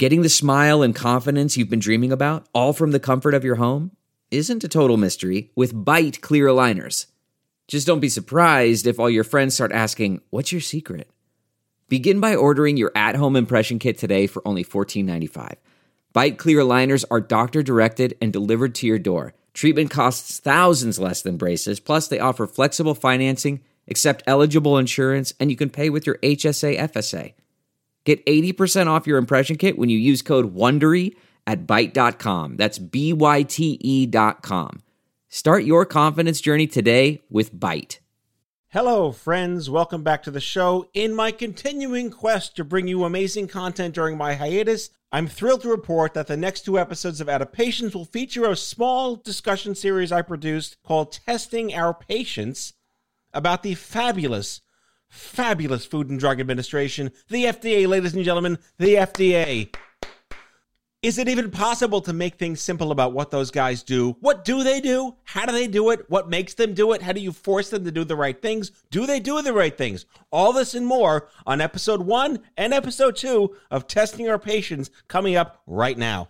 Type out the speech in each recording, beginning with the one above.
Getting the smile and confidence you've been dreaming about, all from the comfort of your home, isn't a total mystery with Byte clear aligners. Just don't be surprised if all your friends start asking, "What's your secret?" Begin by ordering your at-home impression kit today for only $14.95. Byte clear aligners are doctor-directed and delivered to your door. Treatment costs thousands less than braces, plus they offer flexible financing, accept eligible insurance, and you can pay with your HSA FSA. Get 80% off your impression kit when you use code WONDERY at Byte.com. That's BYTE.com. Start your confidence journey today with Byte. Hello, friends. Welcome back to the show. In my continuing quest to bring you amazing content during my hiatus, I'm thrilled to report that the next 2 episodes of Out of Patience will feature a small discussion series I produced called Testing Our Patients about the fabulous Food and Drug Administration, the FDA, ladies and gentlemen, the FDA. Is it even possible to make things simple about what those guys do? What do they do? How do they do it? What makes them do it? How do you force them to do the right things? Do they do the right things? All this and more on episode 1 and episode 2 of Testing Our Patients, coming up right now.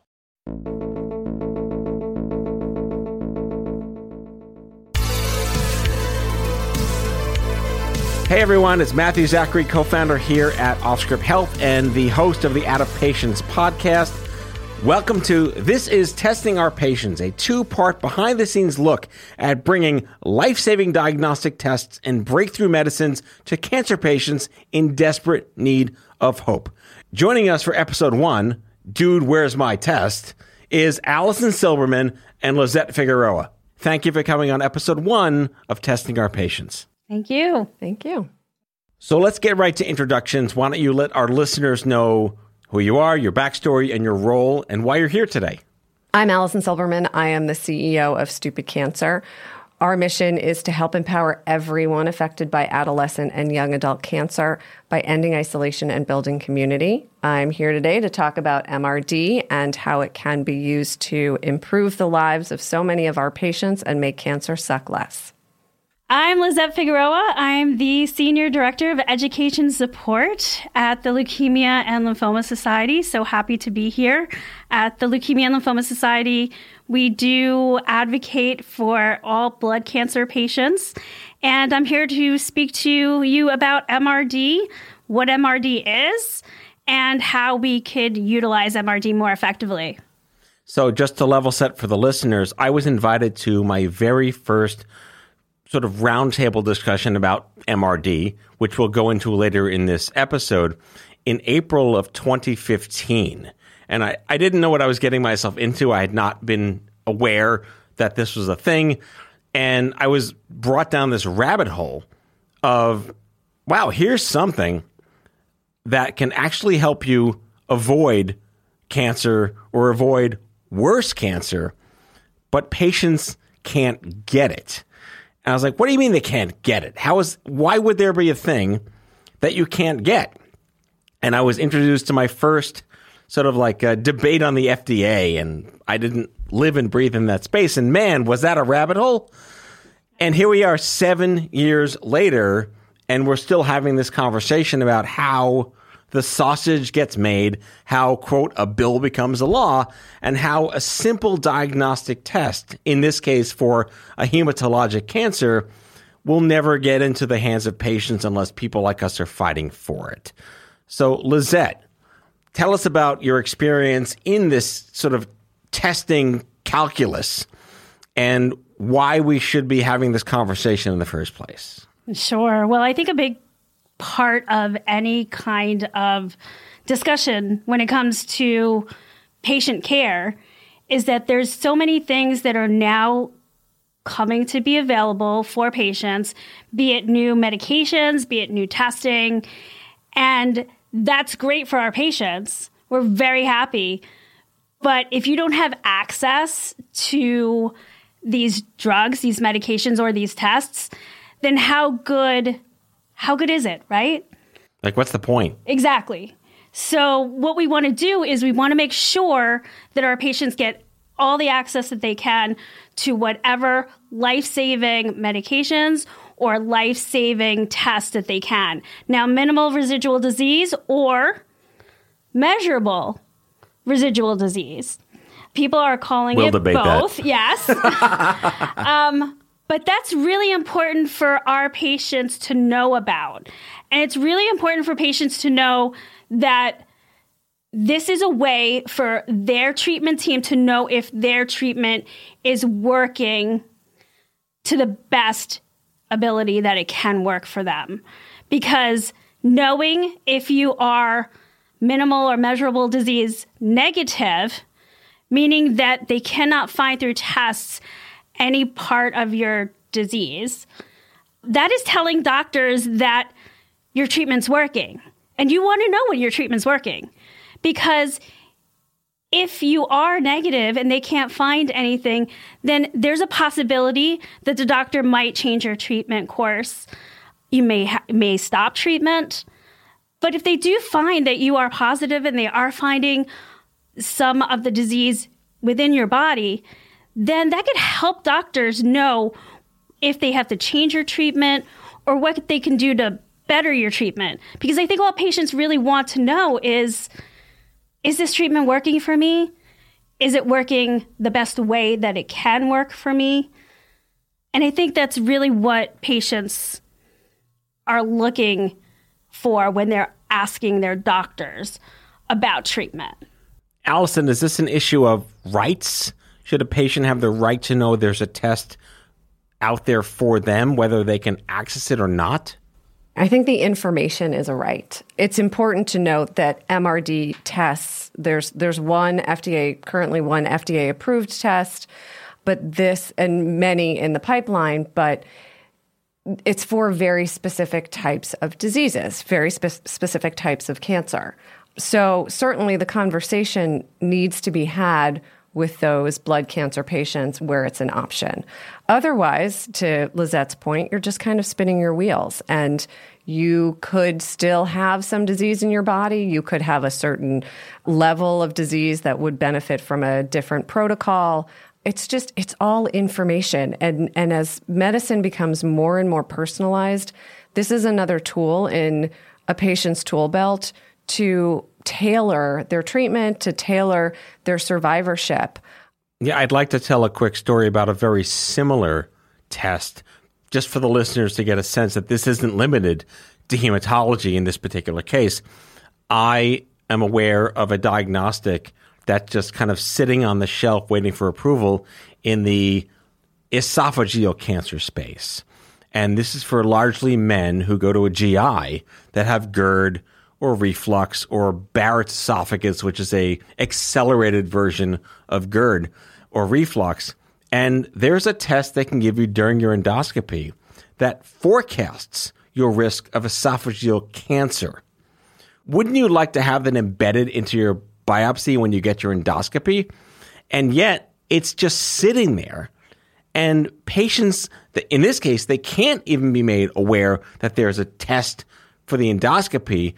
Hey everyone, it's Matthew Zachary, co-founder here at Offscript Health and the host of the Out of Patients podcast. Welcome to This is Testing Our Patients, a 2-part behind-the-scenes look at bringing life-saving diagnostic tests and breakthrough medicines to cancer patients in desperate need of hope. Joining us for episode 1, Dude, Where's My Test?, is Allison Silverman and Lizette Figueroa. Thank you for coming on episode 1 of Testing Our Patients. Thank you. Thank you. So let's get right to introductions. Why don't you let our listeners know who you are, your backstory, and your role, and why you're here today. I'm Allison Silverman. I am the CEO of Stupid Cancer. Our mission is to help empower everyone affected by adolescent and young adult cancer by ending isolation and building community. I'm here today to talk about MRD and how it can be used to improve the lives of so many of our patients and make cancer suck less. I'm Lizette Figueroa. I'm the Senior Director of Education Support at the Leukemia and Lymphoma Society. So happy to be here. At the Leukemia and Lymphoma Society, we do advocate for all blood cancer patients. And I'm here to speak to you about MRD, what MRD is, and how we could utilize MRD more effectively. So just to level set for the listeners, I was invited to my very first sort of roundtable discussion about MRD, which we'll go into later in this episode, in April of 2015. And I didn't know what I was getting myself into. I had not been aware that this was a thing. And I was brought down this rabbit hole of, wow, here's something that can actually help you avoid cancer or avoid worse cancer, but patients can't get it. And I was like, what do you mean they can't get it? Why would there be a thing that you can't get? And I was introduced to my first sort of like a debate on the FDA, and I didn't live and breathe in that space. And man, was that a rabbit hole? And here we are 7 years later, and we're still having this conversation about how the sausage gets made, how, quote, a bill becomes a law, and how a simple diagnostic test, in this case for a hematologic cancer, will never get into the hands of patients unless people like us are fighting for it. So, Lizette, tell us about your experience in this sort of testing calculus and why we should be having this conversation in the first place. Sure. Well, I think a big part of any kind of discussion when it comes to patient care is that there's so many things that are now coming to be available for patients, be it new medications, be it new testing, and that's great for our patients. We're very happy. But if you don't have access to these drugs, these medications, or these tests, then how good is it, right? Like, what's the point? Exactly. So what we want to do is we want to make sure that our patients get all the access that they can to whatever life-saving medications or life-saving tests that they can. Now, minimal residual disease or measurable residual disease. People are calling we'll it debate both. That. Yes. But that's really important for our patients to know about. And it's really important for patients to know that this is a way for their treatment team to know if their treatment is working to the best ability that it can work for them. Because knowing if you are minimal or measurable disease negative, meaning that they cannot find through tests any part of your disease, that is telling doctors that your treatment's working. And you want to know when your treatment's working. Because if you are negative and they can't find anything, then there's a possibility that the doctor might change your treatment course. You may stop treatment. But if they do find that you are positive and they are finding some of the disease within your body, then that could help doctors know if they have to change your treatment or what they can do to better your treatment. Because I think what patients really want to know is this treatment working for me? Is it working the best way that it can work for me? And I think that's really what patients are looking for when they're asking their doctors about treatment. Allison, is this an issue of rights? Should a patient have the right to know there's a test out there for them, whether they can access it or not? I think the information is a right. It's important to note that MRD tests, there's currently one FDA approved test, but this and many in the pipeline, but it's for very specific types of diseases, very specific types of cancer. So certainly the conversation needs to be had with those blood cancer patients where it's an option. Otherwise, to Lizette's point, you're just kind of spinning your wheels, and you could still have some disease in your body. You could have a certain level of disease that would benefit from a different protocol. It's all information. And as medicine becomes more and more personalized, this is another tool in a patient's tool belt to tailor their treatment, to tailor their survivorship. Yeah, I'd like to tell a quick story about a very similar test, just for the listeners to get a sense that this isn't limited to hematology in this particular case. I am aware of a diagnostic that's just kind of sitting on the shelf waiting for approval in the esophageal cancer space. And this is for largely men who go to a GI that have GERD or reflux or Barrett's esophagus, which is a accelerated version of GERD or reflux. And there's a test they can give you during your endoscopy that forecasts your risk of esophageal cancer. Wouldn't you like to have that embedded into your biopsy when you get your endoscopy? And yet it's just sitting there. And patients, in this case, they can't even be made aware that there's a test for the endoscopy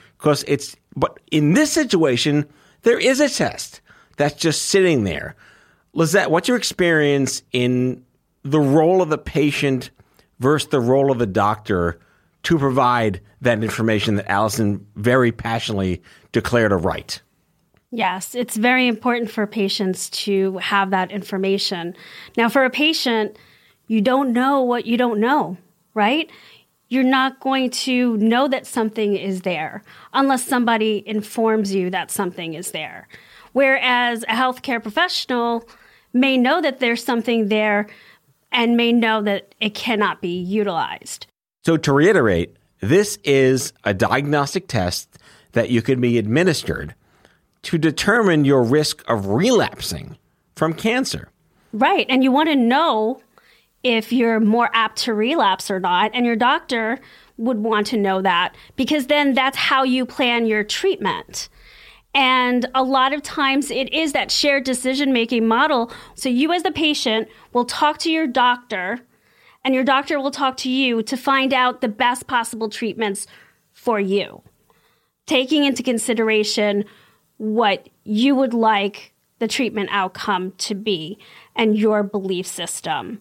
but in this situation, there is a test that's just sitting there. Lizette, what's your experience in the role of the patient versus the role of the doctor to provide that information that Allison very passionately declared a right? Yes, it's very important for patients to have that information. Now, for a patient, you don't know what you don't know, right? You're not going to know that something is there unless somebody informs you that something is there. Whereas a healthcare professional may know that there's something there and may know that it cannot be utilized. So to reiterate, this is a diagnostic test that you can be administered to determine your risk of relapsing from cancer. Right. And you want to know if you're more apt to relapse or not. And your doctor would want to know that, because then that's how you plan your treatment. And a lot of times it is that shared decision-making model. So you as the patient will talk to your doctor, and your doctor will talk to you to find out the best possible treatments for you, taking into consideration what you would like the treatment outcome to be and your belief system.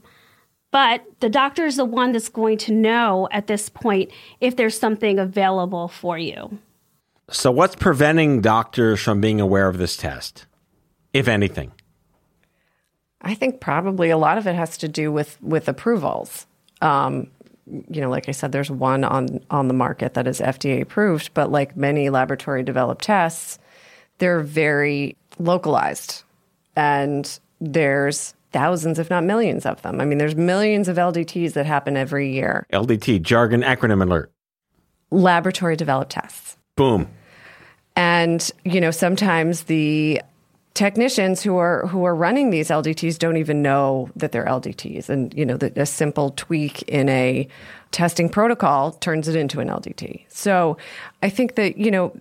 But the doctor is the one that's going to know at this point if there's something available for you. So what's preventing doctors from being aware of this test? if anything? I think probably a lot of it has to do with approvals. Like I said, there's one on the market that is FDA approved, but like many laboratory developed tests, they're very localized, and there's thousands, if not millions of them. I mean, there's millions of LDTs that happen every year. LDT, jargon acronym alert. Laboratory developed tests. Boom. And, sometimes the technicians who are running these LDTs don't even know that they're LDTs. And, a simple tweak in a testing protocol turns it into an LDT. So I think that,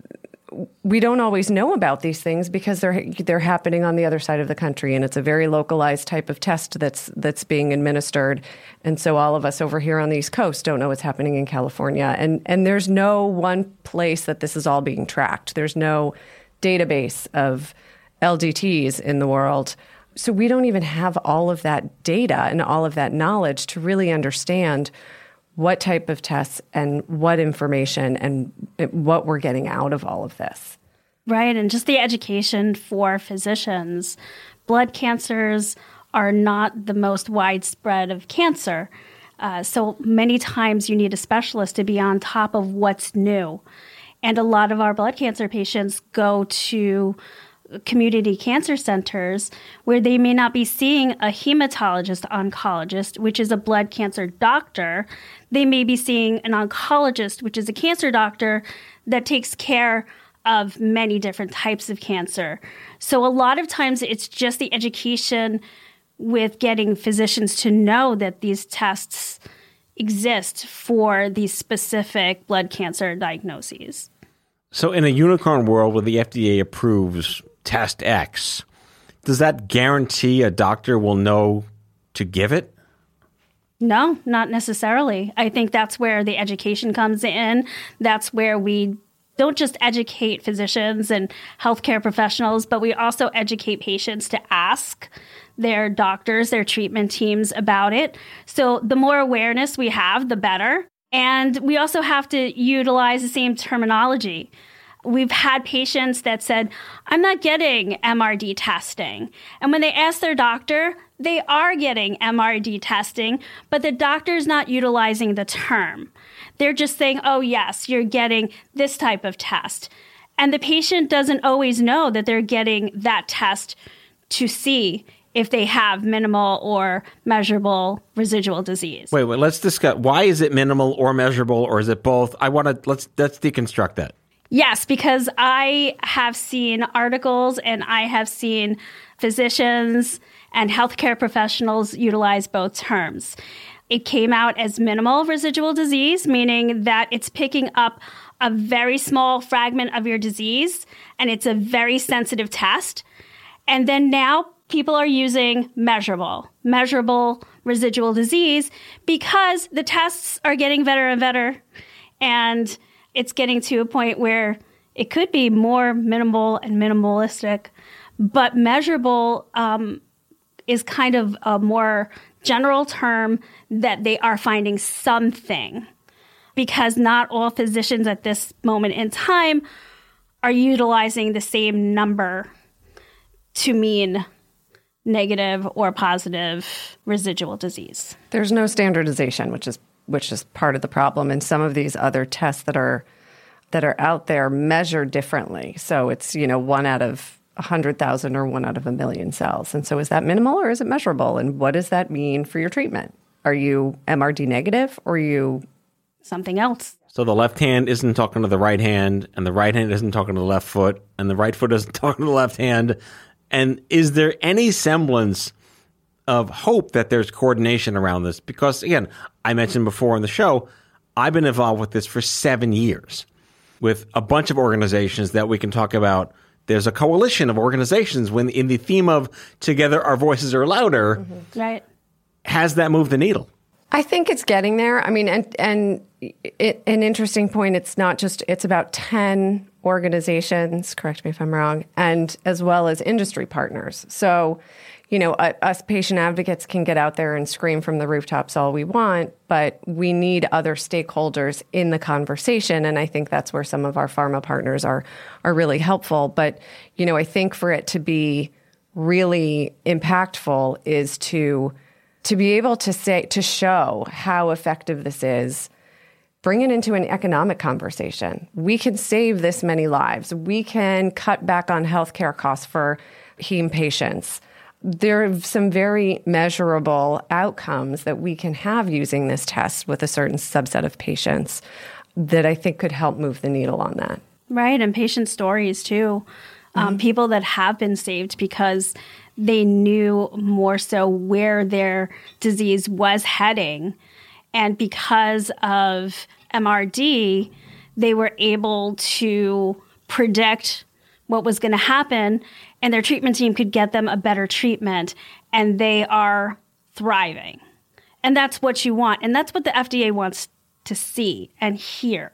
we don't always know about these things because they're happening on the other side of the country, and it's a very localized type of test that's being administered. And so all of us over here on the East Coast don't know what's happening in California. And there's no one place that this is all being tracked. There's no database of LDTs in the world. So we don't even have all of that data and all of that knowledge to really understand what type of tests and what information and what we're getting out of all of this. Right, and just the education for physicians. Blood cancers are not the most widespread of cancer. So many times you need a specialist to be on top of what's new. And a lot of our blood cancer patients go to community cancer centers where they may not be seeing a hematologist oncologist, which is a blood cancer doctor. They may be seeing an oncologist, which is a cancer doctor that takes care of many different types of cancer. So a lot of times it's just the education with getting physicians to know that these tests exist for these specific blood cancer diagnoses. So in a unicorn world where the FDA approves test X, does that guarantee a doctor will know to give it? No, not necessarily. I think that's where the education comes in. That's where we don't just educate physicians and healthcare professionals, but we also educate patients to ask their doctors, their treatment teams about it. So the more awareness we have, the better. And we also have to utilize the same terminology. We've had patients that said, I'm not getting MRD testing. And when they ask their doctor, they are getting MRD testing, but the doctor's not utilizing the term. They're just saying, oh, yes, you're getting this type of test. And the patient doesn't always know that they're getting that test to see if they have minimal or measurable residual disease. Wait, let's discuss. Why is it minimal or measurable, or is it both? Let's deconstruct that. Yes, because I have seen articles and I have seen physicians and healthcare professionals utilize both terms. It came out as minimal residual disease, meaning that it's picking up a very small fragment of your disease, and it's a very sensitive test. And then now people are using measurable residual disease because the tests are getting better and better. And it's getting to a point where it could be more minimal and minimalistic, but measurable is kind of a more general term that they are finding something, because not all physicians at this moment in time are utilizing the same number to mean negative or positive residual disease. There's no standardization, which is part of the problem. And some of these other tests that are out there measure differently. So it's, 1 out of 100,000 or 1 out of 1,000,000 cells. And so is that minimal or is it measurable? And what does that mean for your treatment? Are you MRD negative or are you something else? So the left hand isn't talking to the right hand, and the right hand isn't talking to the left foot, and the right foot isn't talking to the left hand. And is there any semblance of hope that there's coordination around this? Because, again, I mentioned before on the show, I've been involved with this for 7 years with a bunch of organizations that we can talk about. There's a coalition of organizations when in the theme of together our voices are louder. Mm-hmm. Right. Has that moved the needle? I think it's getting there. I mean, and an interesting point, it's about 10 organizations, correct me if I'm wrong, and as well as industry partners. So, us patient advocates can get out there and scream from the rooftops all we want, but we need other stakeholders in the conversation. And I think that's where some of our pharma partners are really helpful. But, I think for it to be really impactful is to be able to show how effective this is, bring it into an economic conversation. We can save this many lives. We can cut back on healthcare costs for heme patients. There are some very measurable outcomes that we can have using this test with a certain subset of patients that I think could help move the needle on that. Right, and patient stories too. People that have been saved because they knew more so where their disease was heading. And because of MRD, they were able to predict what was going to happen, and their treatment team could get them a better treatment, and they are thriving. And that's what you want. And that's what the FDA wants to see and hear.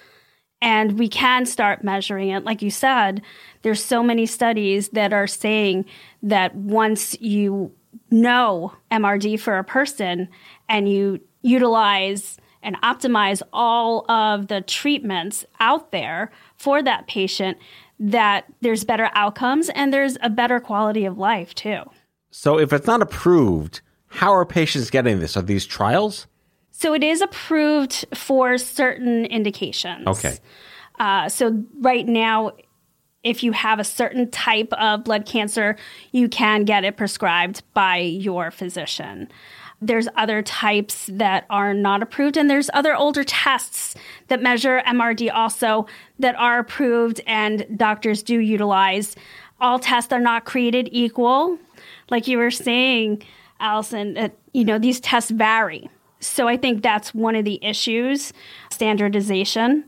And we can start measuring it. Like you said, there's so many studies that are saying that once you know MRD for a person and you utilize and optimize all of the treatments out there for that patient, that there's better outcomes and there's a better quality of life too. So if it's not approved, how are patients getting this? Are these trials? So it is approved for certain indications. Okay. So right now, if you have a certain type of blood cancer, you can get it prescribed by your physician. There's other types that are not approved, and there's other older tests that measure MRD also that are approved and doctors do utilize. All tests are not created equal. Like you were saying, Allison, these tests vary. So I think that's one of the issues, standardization.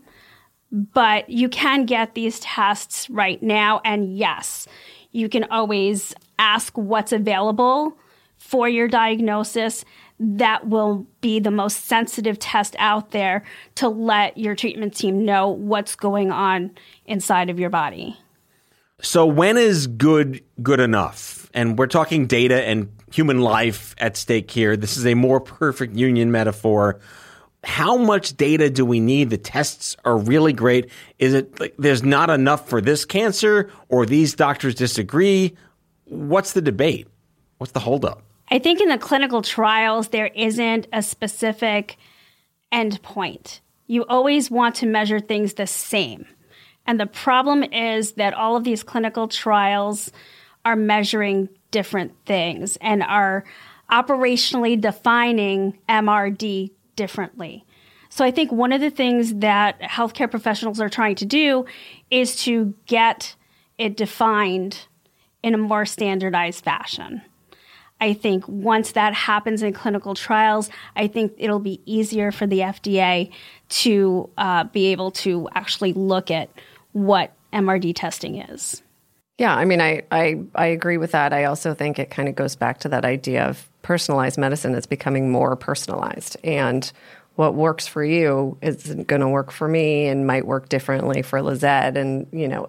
But you can get these tests right now. And yes, you can always ask what's available for your diagnosis. That will be the most sensitive test out there to let your treatment team know what's going on inside of your body. So when is good enough? And we're talking data and human life at stake here. This is a more perfect union metaphor. How much data do we need? The tests are really great. Is it like there's not enough for this cancer, or these doctors disagree? What's the debate? What's the holdup? I think in the clinical trials, there isn't a specific endpoint. You always want to measure things the same. And the problem is that all of these clinical trials are measuring different things and are operationally defining MRD differently. So I think one of the things that healthcare professionals are trying to do is to get it defined in a more standardized fashion. I think once that happens in clinical trials, I think it'll be easier for the FDA to be able to actually look at what MRD testing is. Yeah, I mean, I agree with that. I also think it kind of goes back to that idea of personalized medicine. It's becoming more personalized. And what works for you isn't going to work for me and might work differently for Lizette. And,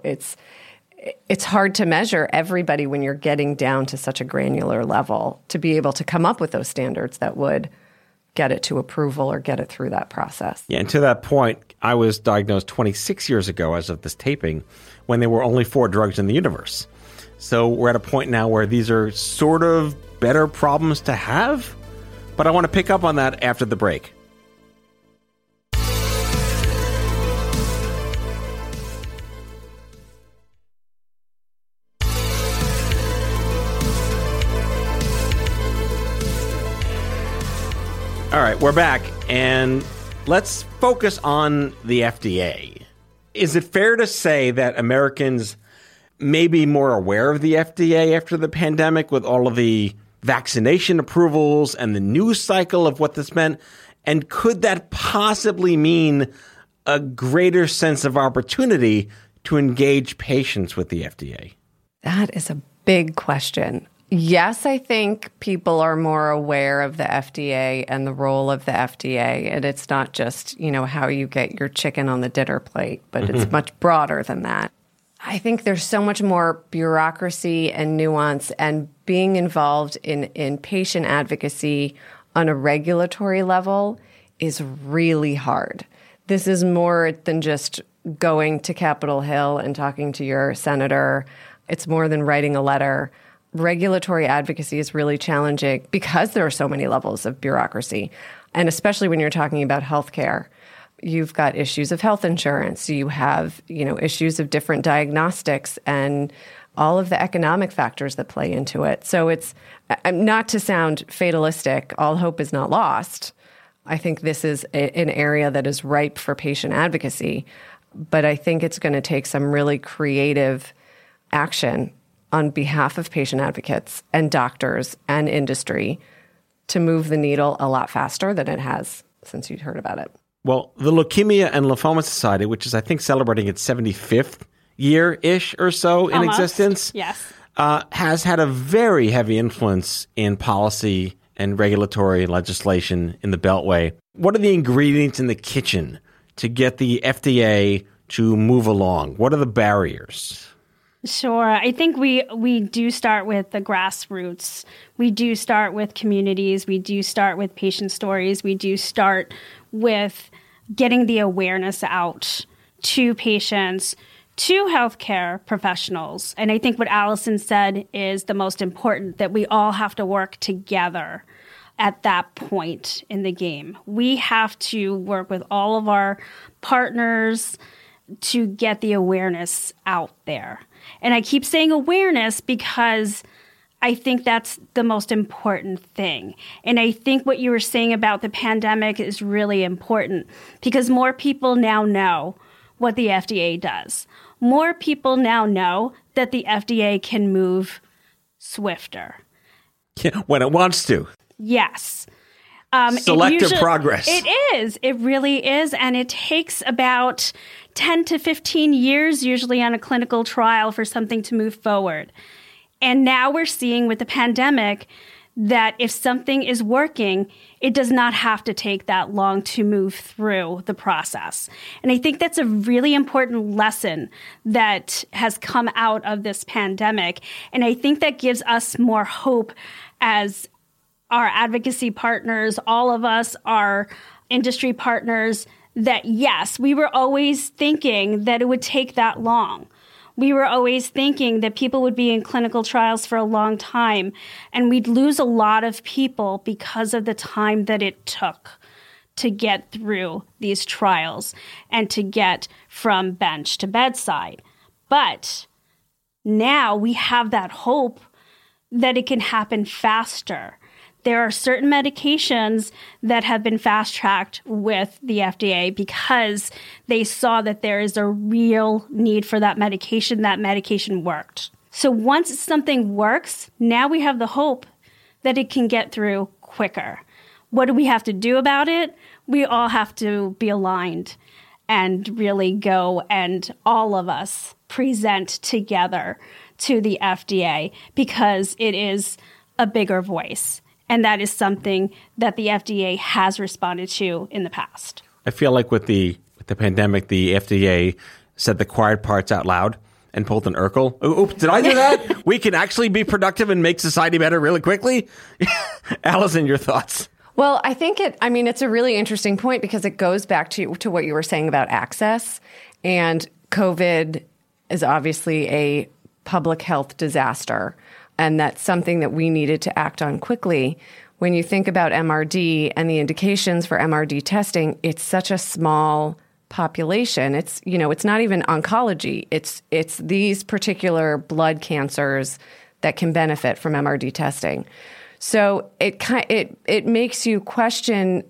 it's hard to measure everybody when you're getting down to such a granular level to be able to come up with those standards that would get it to approval or get it through that process. Yeah, and to that point, I was diagnosed 26 years ago as of this taping when there were only 4 drugs in the universe. So we're at a point now where these are sort of better problems to have, but I want to pick up on that after the break. All right, we're back, and let's focus on the FDA. Is it fair to say that Americans may be more aware of the FDA after the pandemic with all of the vaccination approvals and the news cycle of what this meant? And could that possibly mean a greater sense of opportunity to engage patients with the FDA? That is a big question. Yes, I think people are more aware of the FDA and the role of the FDA. And it's not just, how you get your chicken on the dinner plate, but it's much broader than that. I think there's so much more bureaucracy and nuance, and being involved in patient advocacy on a regulatory level is really hard. This is more than just going to Capitol Hill and talking to your senator. It's more than writing a letter. regulatory advocacy is really challenging because there are so many levels of bureaucracy. And especially when you're talking about healthcare, you've got issues of health insurance, you have, issues of different diagnostics and all of the economic factors that play into it. So it's not to sound fatalistic, all hope is not lost. I think this is an area that is ripe for patient advocacy, but I think it's going to take some really creative action on behalf of patient advocates and doctors and industry to move the needle a lot faster than it has since you'd heard about it. Well, the Leukemia and Lymphoma Society, which is, I think, celebrating its 75th year-ish or so in existence, yes, has had a very heavy influence in policy and regulatory legislation in the Beltway. What are the ingredients in the kitchen to get the FDA to move along? What are the barriers? Sure. I think we do start with the grassroots. We do start with communities. We do start with patient stories. We do start with getting the awareness out to patients, to healthcare professionals. And I think what Allison said is the most important, that we all have to work together at that point in the game. We have to work with all of our partners to get the awareness out there. And I keep saying awareness because I think that's the most important thing. And I think what you were saying about the pandemic is really important because more people now know what the FDA does. More people now know that the FDA can move swifter. When it wants to. Yes. Selective progress. It is. It really is. And it takes about 10 to 15 years usually on a clinical trial for something to move forward. And now we're seeing with the pandemic that if something is working, it does not have to take that long to move through the process. And I think that's a really important lesson that has come out of this pandemic. And I think that gives us more hope as our advocacy partners, all of us, our industry partners, that yes, we were always thinking that it would take that long. We were always thinking that people would be in clinical trials for a long time, and we'd lose a lot of people because of the time that it took to get through these trials and to get from bench to bedside. But now we have that hope that it can happen faster. There are certain medications that have been fast-tracked with the FDA because they saw that there is a real need for that medication. That medication worked. So once something works, now we have the hope that it can get through quicker. What do we have to do about it? We all have to be aligned and really go and all of us present together to the FDA because it is a bigger voice. And that is something that the FDA has responded to in the past. I feel like with the pandemic, the FDA said the quiet parts out loud and pulled an Urkel. Oops, did I do that? We can actually be productive and make society better really quickly? Allison, your thoughts? Well, I think it's a really interesting point because it goes back to what you were saying about access. And COVID is obviously a public health disaster. And that's something that we needed to act on quickly. When you think about MRD and the indications for MRD testing, it's such a small population. It's not even oncology. It's these particular blood cancers that can benefit from MRD testing. So it makes you question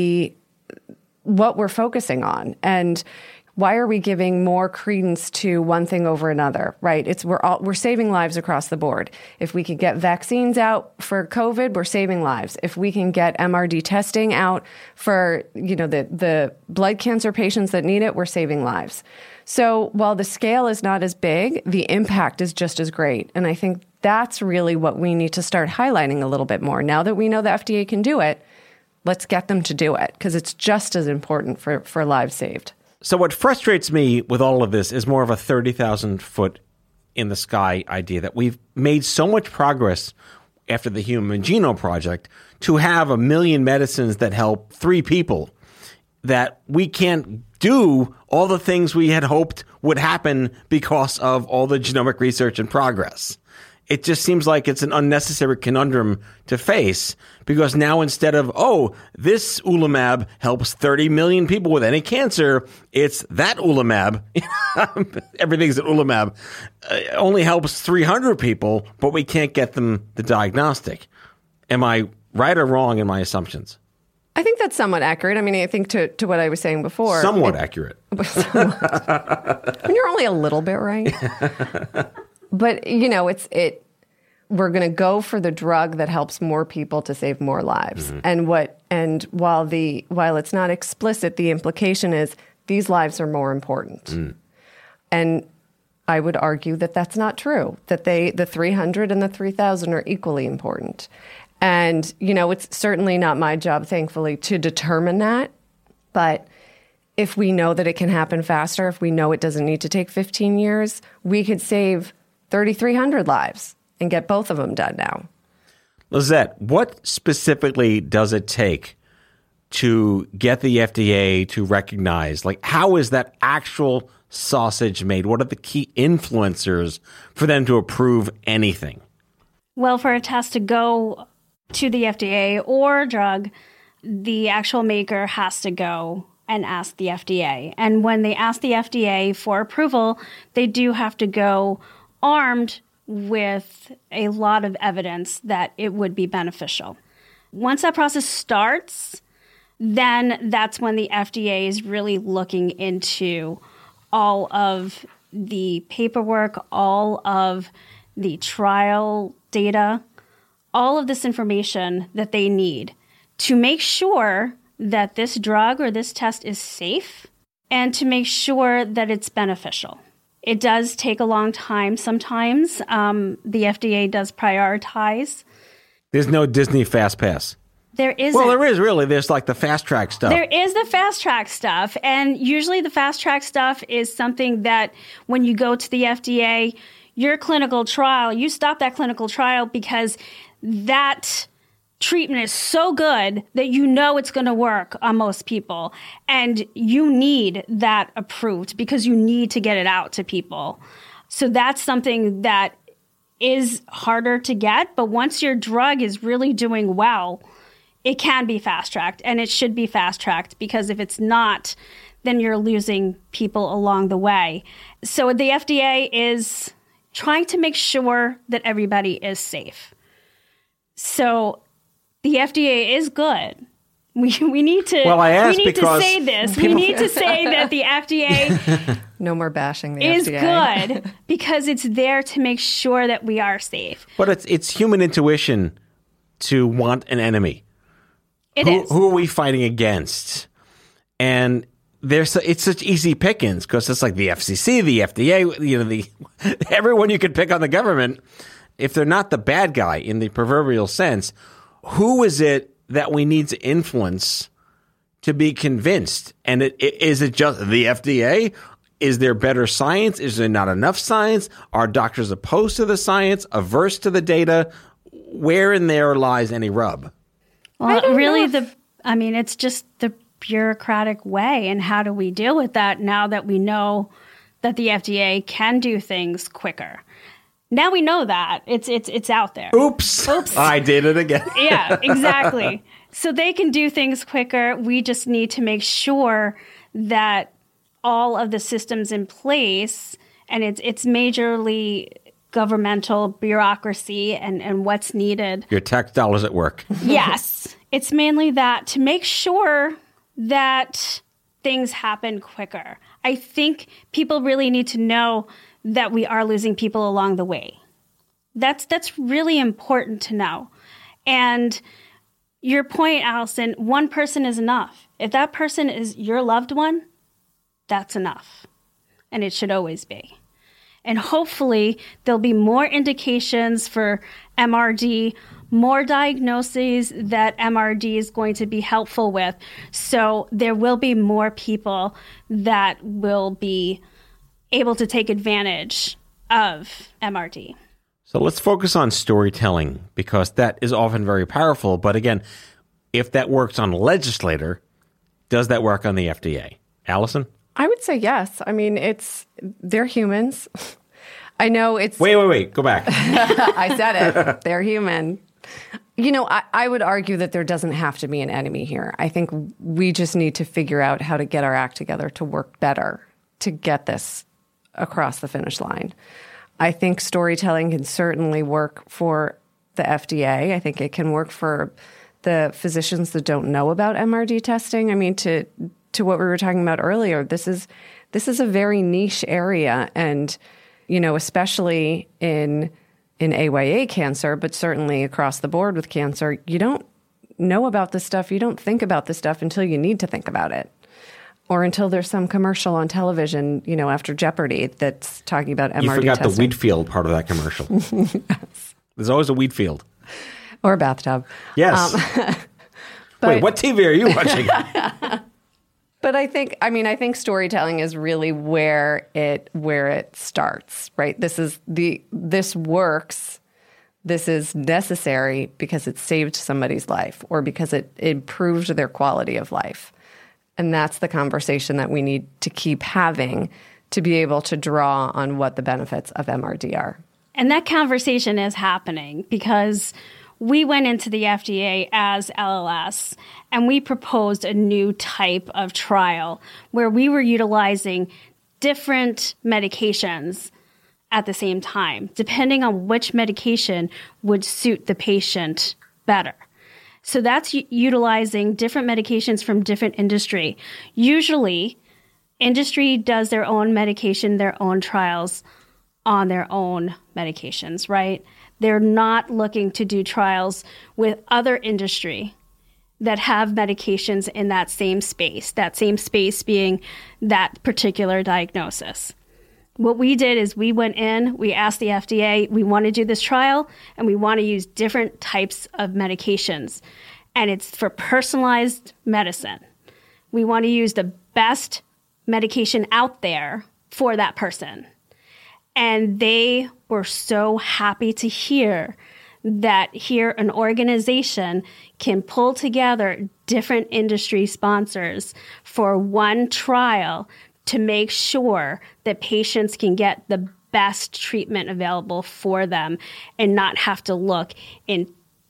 what we're focusing on. And why are we giving more credence to one thing over another, right? We're saving lives across the board. If we can get vaccines out for COVID, we're saving lives. If we can get MRD testing out for, the blood cancer patients that need it, we're saving lives. So while the scale is not as big, the impact is just as great. And I think that's really what we need to start highlighting a little bit more. Now that we know the FDA can do it, let's get them to do it because it's just as important for lives saved. So what frustrates me with all of this is more of a 30,000 foot in the sky idea that we've made so much progress after the Human Genome Project to have 1 million medicines that help 3 people that we can't do all the things we had hoped would happen because of all the genomic research and progress. it just seems like it's an unnecessary conundrum to face, because now instead of, this Ulamab helps 30 million people with any cancer, it's that Ulamab. Everything's an Ulamab. Only helps 300 people, but we can't get them the diagnostic. Am I right or wrong in my assumptions? I think that's somewhat accurate. I mean, I think to what I was saying before. Somewhat accurate. When you're only a little bit right. But, we're going to go for the drug that helps more people to save more lives. Mm-hmm. And while it's not explicit, the implication is these lives are more important. Mm. And I would argue that that's not true, that the 300 and the 3,000 are equally important. And, it's certainly not my job, thankfully, to determine that. But if we know that it can happen faster, if we know it doesn't need to take 15 years, we could save 3,300 lives and get both of them done now. Lizette, what specifically does it take to get the FDA to recognize, how is that actual sausage made? What are the key influencers for them to approve anything? Well, for a test to go to the FDA or a drug, the actual maker has to go and ask the FDA. And when they ask the FDA for approval, they do have to go armed with a lot of evidence that it would be beneficial. Once that process starts, then that's when the FDA is really looking into all of the paperwork, all of the trial data, all of this information that they need to make sure that this drug or this test is safe and to make sure that it's beneficial. It does take a long time sometimes. The FDA does prioritize. There's no Disney Fast Pass. There isn't. Well, there is really. There's the fast track stuff. There is the fast track stuff. And usually the fast track stuff is something that when you go to the FDA, your clinical trial, you stop that clinical trial because that treatment is so good that it's going to work on most people. And you need that approved because you need to get it out to people. So that's something that is harder to get. But once your drug is really doing well, it can be fast-tracked, and it should be fast-tracked, because if it's not, then you're losing people along the way. So the FDA is trying to make sure that everybody is safe. So the FDA is good. We need to say this. We need to say that the FDA no more bashing the is FDA. Good because it's there to make sure that we are safe. But it's human intuition to want an enemy. Who are we fighting against? And it's such easy pickings because it's like the FCC, the FDA, everyone you could pick on the government. If they're not the bad guy in the proverbial sense, who is it that we need to influence to be convinced? And is it just the FDA? Is there better science? Is there not enough science? Are doctors opposed to the science, averse to the data? Where in there lies any rub? Well, really, it's just the bureaucratic way. And how do we deal with that now that we know that the FDA can do things quicker? Now we know that. It's out there. Oops. I did it again. Yeah, exactly. So they can do things quicker. We just need to make sure that all of the systems in place, and it's majorly governmental bureaucracy and what's needed. Your tax dollars at work. Yes. It's mainly that to make sure that things happen quicker. I think people really need to know that we are losing people along the way. That's really important to know. And your point, Allison, one person is enough. If that person is your loved one, that's enough. And it should always be. And hopefully there'll be more indications for MRD, more diagnoses that MRD is going to be helpful with. So there will be more people that will be able to take advantage of MRD. So let's focus on storytelling, because that is often very powerful. But again, if that works on a legislator, does that work on the FDA? Allison? I would say yes. I mean, they're humans. I know it's... Wait. Go back. I said it. They're human. I would argue that there doesn't have to be an enemy here. I think we just need to figure out how to get our act together to work better to get this across the finish line. I think storytelling can certainly work for the FDA. I think it can work for the physicians that don't know about MRD testing. I mean, to what we were talking about earlier, this is a very niche area, and especially in AYA cancer, but certainly across the board with cancer, you don't know about this stuff. You don't think about this stuff until you need to think about it, or until there's some commercial on television, after Jeopardy that's talking about MRD testing. You forgot the wheat field part of that commercial. Yes. There's always a wheat field. Or a bathtub. Yes. Wait, what TV are you watching? But I think storytelling is really where it starts, right? This works. This is necessary because it saved somebody's life or because it improved their quality of life. And that's the conversation that we need to keep having to be able to draw on what the benefits of MRD are. And that conversation is happening because we went into the FDA as LLS and we proposed a new type of trial where we were utilizing different medications at the same time, depending on which medication would suit the patient better. So that's utilizing different medications from different industry. Usually, industry does their own medication, their own trials on their own medications, right? They're not looking to do trials with other industry that have medications in that same space being that particular diagnosis. What we did is we went in, we asked the FDA, we want to do this trial, and we want to use different types of medications. And it's for personalized medicine. We want to use the best medication out there for that person. And they were so happy to hear that here an organization can pull together different industry sponsors for one trial to make sure that patients can get the best treatment available for them and not have to look in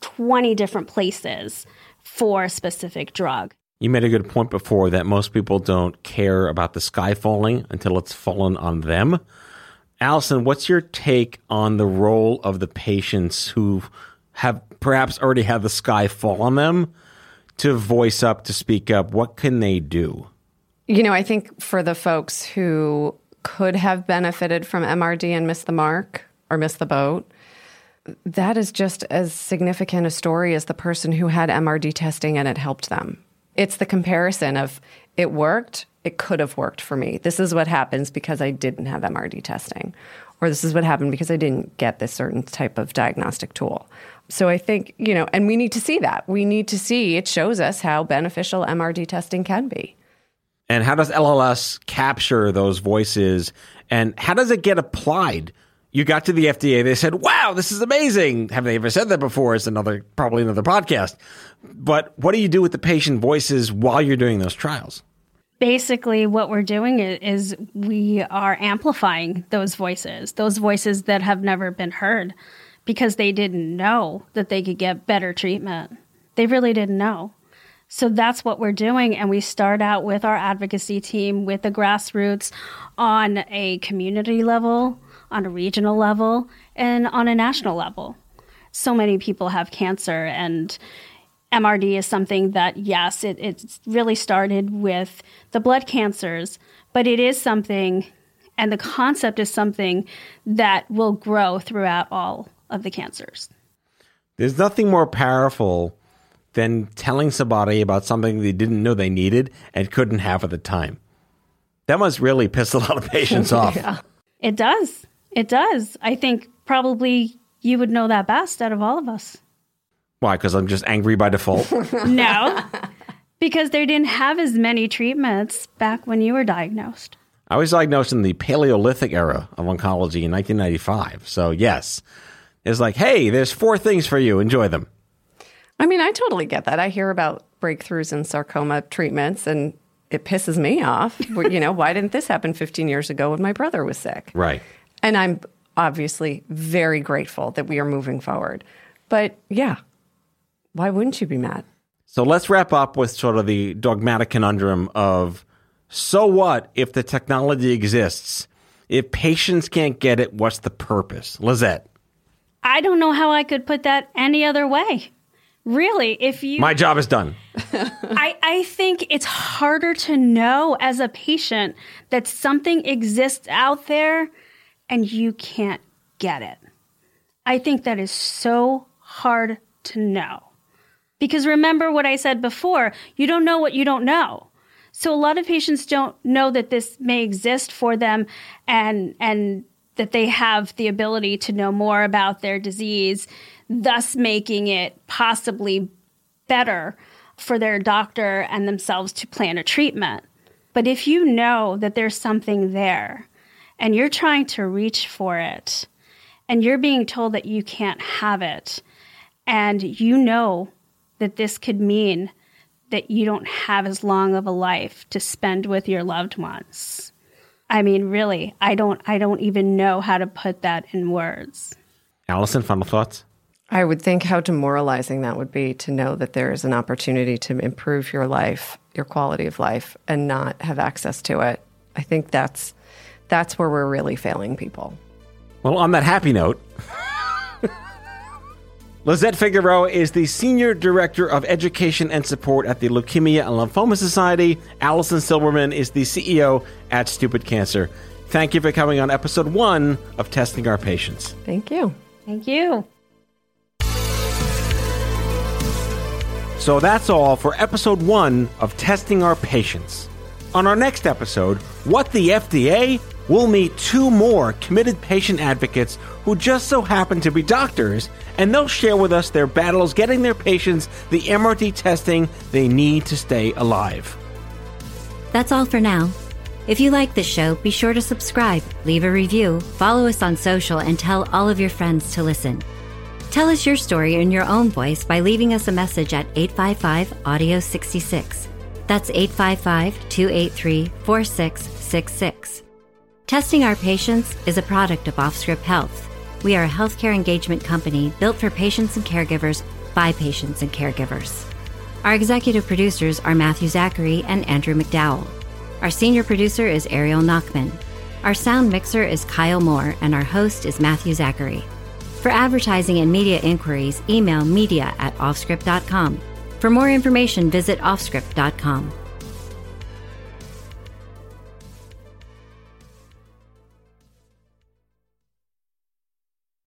20 different places for a specific drug. You made a good point before that most people don't care about the sky falling until it's fallen on them. Allison, what's your take on the role of the patients who have perhaps already had the sky fall on them to voice up, to speak up? What can they do? I think for the folks who could have benefited from MRD and missed the mark or missed the boat, that is just as significant a story as the person who had MRD testing and it helped them. It's the comparison of it worked, it could have worked for me. This is what happens because I didn't have MRD testing. Or this is what happened because I didn't get this certain type of diagnostic tool. So I think, and we need to see that. We need to see, it shows us how beneficial MRD testing can be. And how does LLS capture those voices? And how does it get applied? You got to the FDA, they said, wow, this is amazing. Have they ever said that before? It's probably another podcast. But what do you do with the patient voices while you're doing those trials? Basically, what we're doing is we are amplifying those voices that have never been heard because they didn't know that they could get better treatment. They really didn't know. So that's what we're doing. And we start out with our advocacy team, with the grassroots on a community level, on a regional level, and on a national level. So many people have cancer, and MRD is something that, yes, it's really started with the blood cancers, but it is something, and the concept is something that will grow throughout all of the cancers. There's nothing more powerful than telling somebody about something they didn't know they needed and couldn't have at the time. That must really piss a lot of patients off. Yeah. It does. It does. I think probably you would know that best out of all of us. Why? Because I'm just angry by default? No, because they didn't have as many treatments back when you were diagnosed. I was diagnosed in the Paleolithic era of oncology in 1995. So yes, it's like, hey, there's 4 things for you. Enjoy them. I mean, I totally get that. I hear about breakthroughs in sarcoma treatments, and it pisses me off. Why didn't this happen 15 years ago when my brother was sick? Right. And I'm obviously very grateful that we are moving forward. But yeah, why wouldn't you be mad? So let's wrap up with sort of the dogmatic conundrum of, so what if the technology exists? If patients can't get it, what's the purpose? Lizette. I don't know how I could put that any other way. Really, My job is done. I think it's harder to know as a patient that something exists out there and you can't get it. I think that is so hard to know. Because remember what I said before, you don't know what you don't know. So a lot of patients don't know that this may exist for them and that they have the ability to know more about their disease, thus making it possibly better for their doctor and themselves to plan a treatment. But if you know that there's something there and you're trying to reach for it and you're being told that you can't have it, and you know that this could mean that you don't have as long of a life to spend with your loved ones. I mean, really, I don't even know how to put that in words. Allison, final thoughts? I would think how demoralizing that would be to know that there is an opportunity to improve your life, your quality of life, and not have access to it. I think that's where we're really failing people. Well, on that happy note, Lizette Figueroa is the Senior Director of Education and Support at the Leukemia and Lymphoma Society. Allison Silberman is the CEO at Stupid Cancer. Thank you for coming on episode 1 of Testing Our Patients. Thank you. Thank you. So that's all for episode 1 of Testing Our Patients. On our next episode, What the FDA? We'll meet 2 more committed patient advocates who just so happen to be doctors, and they'll share with us their battles getting their patients the MRD testing they need to stay alive. That's all for now. If you like this show, be sure to subscribe, leave a review, follow us on social, and tell all of your friends to listen. Tell us your story in your own voice by leaving us a message at 855-AUDIO-66. That's 855-283-4666. Testing Our Patients is a product of Offscript Health. We are a healthcare engagement company built for patients and caregivers by patients and caregivers. Our executive producers are Matthew Zachary and Andrew McDowell. Our senior producer is Ariel Nachman. Our sound mixer is Kyle Moore, and our host is Matthew Zachary. For advertising and media inquiries, email media@offscript.com. For more information, visit offscript.com.